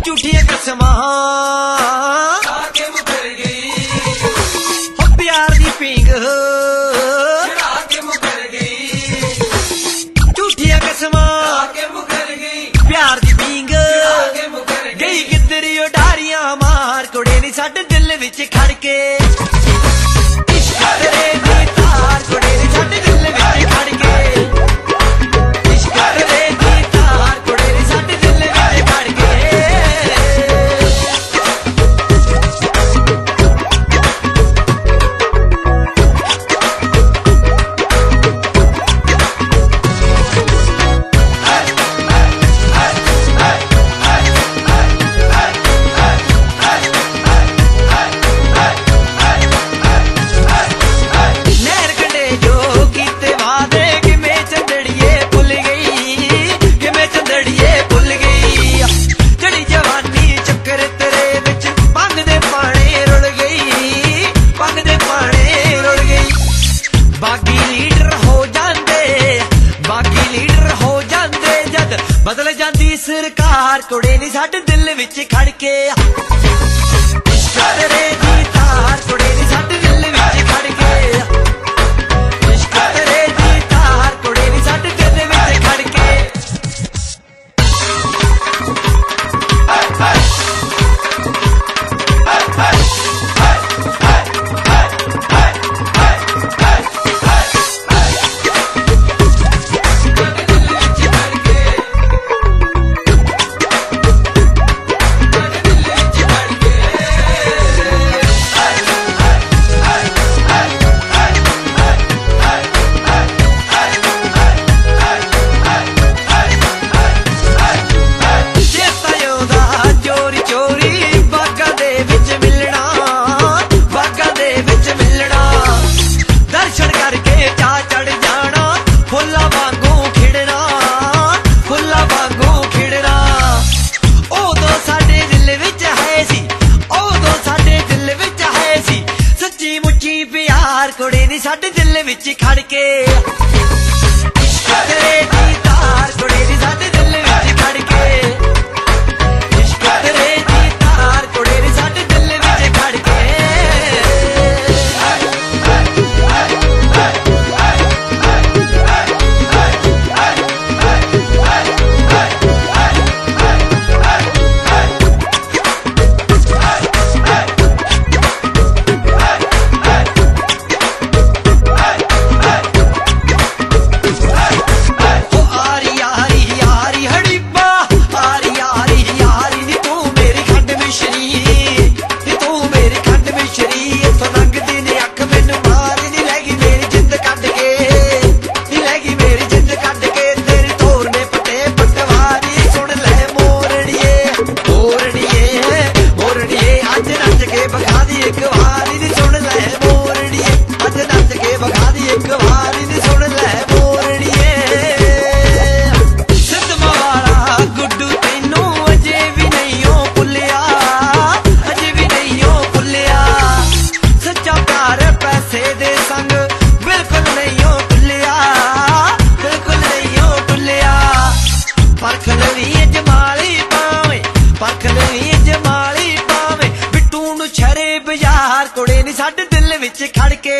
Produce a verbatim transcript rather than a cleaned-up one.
झूठियां कसमां आके मुकर गई हो प्यार दी पींग आके मुकर गई झूठियां कसमां आके मुकर गई प्यार दी पींग आके मुकर गई गई किधर उडारियां मार कुड़े नी साडे दिल विच खड़ के इश्क तेरे दी तार कुड़े नी साडे दिल विच खड़ के इश्क तेरे दी तार कुड़े नी साडे दिल विच खड़ के नहर कंढे जो कीते वादे किवें चंदड़िए भुल गई किवें चंदड़िए भुल गई जड़ी जवानी चक्कर तेरे विच भंग दे पाने रुल गई भंग दे पाने रुल गई बागी लीडर हो जांदे बागी लीडर हो जांदे जद बदल जांदी सरकार कुड़े नी साडे दिल विच खड़ के इश्क तेरे दी तार कुड़े नी साडे दिल विच खड़ के इश्क तेरे दी तार कुड़े नी साडे दिल विच खड़ के ਚੇਤਾ ਉਹਦਾ ਚੋਰੀ ਚੋਰੀ ਬਾਗਾਂ ਦੇ ਵਿੱਚ ਮਿਲਣਾ ਬਾਗਾਂ ਦੇ ਵਿੱਚ ਮਿਲਣਾ ਦਰਸ਼ਨ ਕਰਕੇ ਚਾ ਚੜ ਜਾਣਾ ਫੁੱਲਾਂ ਵਾਂਗੂ ਖਿੜਨਾ ਫੁੱਲਾਂ ਵਾਂਗੂ ਖਿੜਨਾ ਉਦੋਂ ਸਾਡੇ ਦਿਲ ਵਿੱਚ ਹੈ ਸੀ ਉਦੋਂ ਸਾਡੇ ਦਿਲ ਵਿੱਚ ਹੈ ਸੀ ਸੱਚੀ ਮੁੱਚੀ ਪਿਆਰ ਕੁੜੇ ਨੀ ਸਾਡੇ ਦਿਲ ਵਿੱਚ ਖੜ ਕੇ ਇਸ਼ਕ ਤੇਰੇ ਦੀ ਤਾਰ ਕੁੜੇ ਨੀ ਸਾਡੇ ਦਿਲ ਵਿੱਚ ਖੜ ਕੇ ਇਸ਼ਕ ਤੇਰੇ ਦੀ ਤਾਰ ਕੁੜੇ ਨੀ ਸਾਡੇ ਦਿਲ ਵਿੱਚ ਖੜ ਕੇ ਓ ਆਰੀ ਆਰੀ ਯਾਰੀ ਹੜੀਬਾ ਆਰੀ ਆਰੀ ਯਾਰੀ ਨੀ ਤੂੰ ਮੇਰੀ ਖੰਡ ਮਿਸ਼ਰੀ ਨੀ ਤੂੰ ਮੇਰੀ ਖੰਡ ਮਿਸ਼ਰੀ ਇਥੋਂ ਲੰਘਦੀ ਨੇ ਅੱਖ ਮੈਨੂੰ ਮਾਰ ਨੀ ਲੈ ਗਈ ਮੇਰੀ ਜਿੰਦ ਕੱਢ ਕੇ ਨੀ ਲੈ ਗਈ ਮੇਰੀ ਜਿੰਦ ਕੱਢ ਕੇ ਤੇਰੀ ਤੋਰ ਨੇ ਪਟੇ ਪਟਵਾਰੀ ਸੁਣ ਲੈ ਮੋਰੜੀਏ ਮੋਰੜੀਏ ਮੋਰੜੀਏ ਅੱਜ ਨੱਚ ਕੇ ਬਗਾ ਦੀ ਇੱਕ ਵਾਰੀ ਨੀ ਸੁਣ ਲੈ ਮੋਰੜੀਏ ਅੱਜ ਨੱਚ ਕੇ ਬਗਾ ਦੀ ਇੱਕ ਵਾਰੀ ਨੀ ਸੁਣ ਲੈ ਮੋਰੜੀਏ ਸਦਮਾ ਵਾਲਾ ਗੁੱਡੂ ਤੈਨੂੰ ਅਜੇ ਵੀ ਨਹੀਂ ਓ ਭੁੱਲਿਆ ਅਜੇ ਵੀ ਨਹੀਂ ਓ ਭੁੱਲਿਆ ਸੱਚਾ ਪਿਆਰ ਪੈਸੇ ਦੇ ਸੰਗ ਬਿਲਕੁਲ ਨਹੀਂ ਓ ਭੁੱਲਿਆ ਬਿਲਕੁਲ ਨਹੀਂ ਓ ਭੁੱਲਿਆ ਪਰਖ ਲਵੀ ਜਮਾਲੀ ਪਾਵੇਂ ਪਰਖ ਲਵੀ ਜਮਾਲੀ ਪਾਵੇਂ ਬਿੱਟੂ ਨੂੰ ਛਰੇ ਬਾਜ਼ਾਰ ਕੁੜੇ ਨੀ ਸਾਡੇ ਦਿਲ ਵਿੱਚ ਖੜ ਕੇ